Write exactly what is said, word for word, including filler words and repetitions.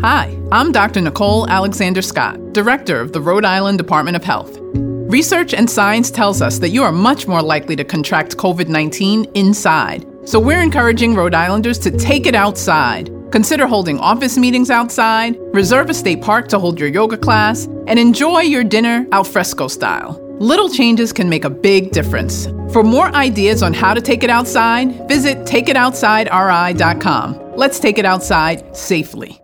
Hi, I'm Doctor Nicole Alexander Scott, Director of the Rhode Island Department of Health. Research and science tells us that you are much more likely to contract covid nineteen inside. So we're encouraging Rhode Islanders to take it outside. Consider holding office meetings outside, reserve a state park to hold your yoga class, and enjoy your dinner al fresco style. Little changes can make a big difference. For more ideas on how to take it outside, visit take it outside r i dot com. Let's take it outside safely.